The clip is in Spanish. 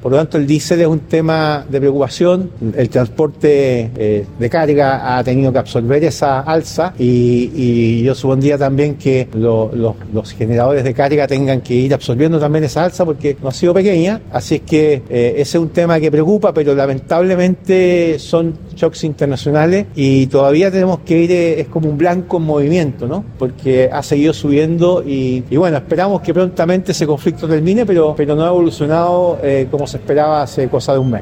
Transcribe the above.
Por lo tanto, el diésel es un tema de preocupación. El transporte de carga ha tenido que absorber esa alza y yo supondría también que los generadores de carga tengan que ir absorbiendo también esa alza porque no ha sido pequeña. Así es que ese es un tema que preocupa, pero lamentablemente son shocks internacionales y todavía tenemos que ir, es como un blanco en movimiento, ¿no? Porque ha seguido subiendo y bueno, esperamos que prontamente ese conflicto termine, pero no ha evolucionado como se esperaba hace cosa de un mes.